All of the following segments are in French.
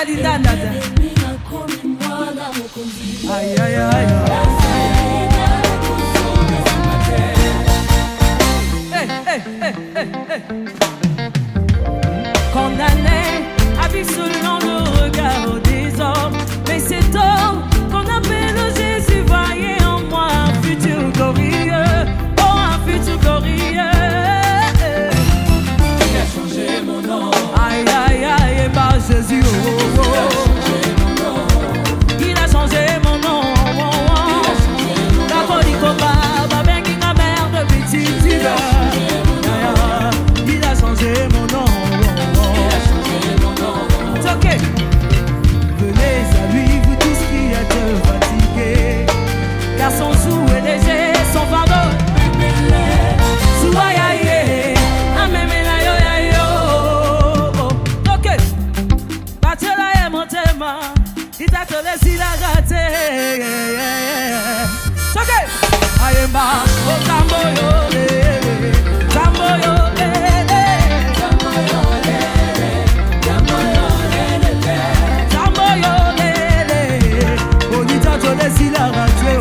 Aïe aïe aïe. Condamné à vivre selon le regard des hommes, mais cet homme qu'on appelle Jésus voyait en moi un futur glorieux, oh un futur glorieux. Il a changé mon nom. Aïe aïe aïe, et par Jésus, oh, oh, oh. Il a changé mon nom, oh, oh, oh. La Colicoba, ma mère qui m'a mère de petite fille. Il a changé mon nom, oh, oh. C'est ok. Venez à lui, vous tous qui êtes fatigués, car son joug est léger, son fardeau. Souayaye, amemela yo ya yo. Ok. Batela e montema, itatole si la gâte. C'est ok. Ayemba, o tamboyo, tamboyo. Si la radio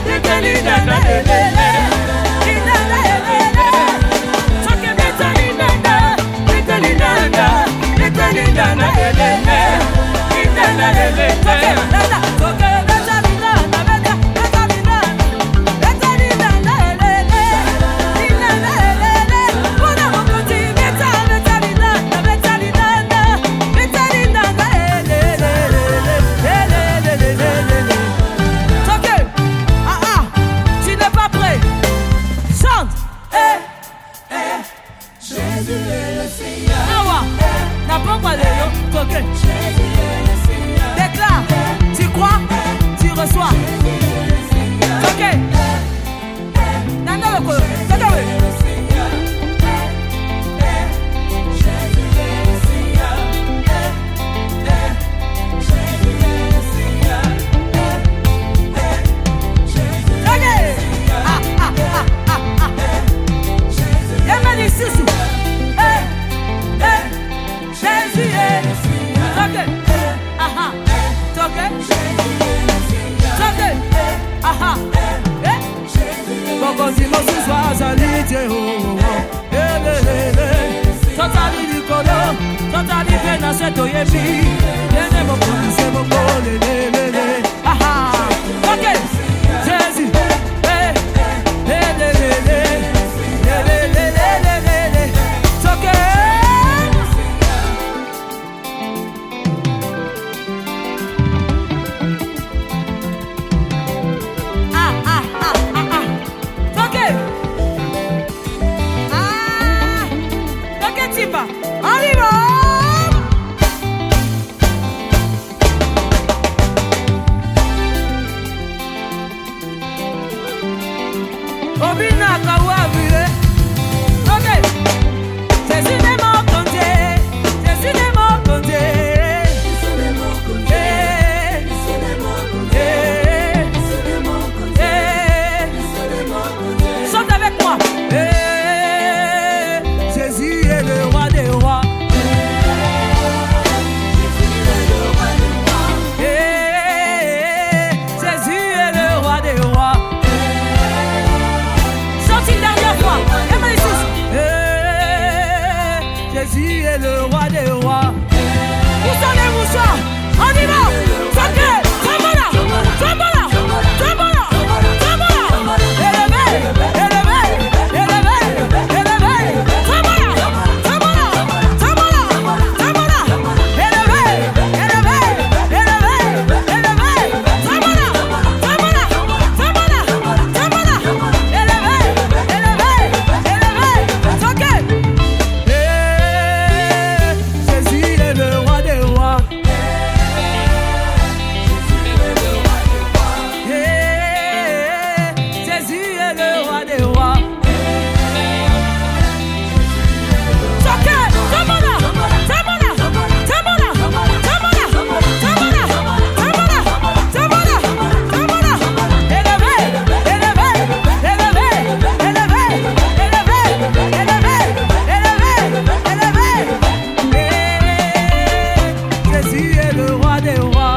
Danda, Déclare, tu crois, tu reçois. Ok. Jésus est le roi des rois. Où sont les mouchoirs? On y va. Jésus est le roi des rois.